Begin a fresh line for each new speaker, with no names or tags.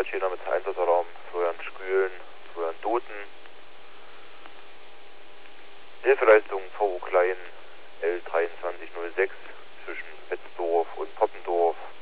Schäner mit Einsatzraum Florian Schkühlen, Florian Doten. Hilfeleistung VO Klein L2306 zwischen Betzdorf und Poppendorf.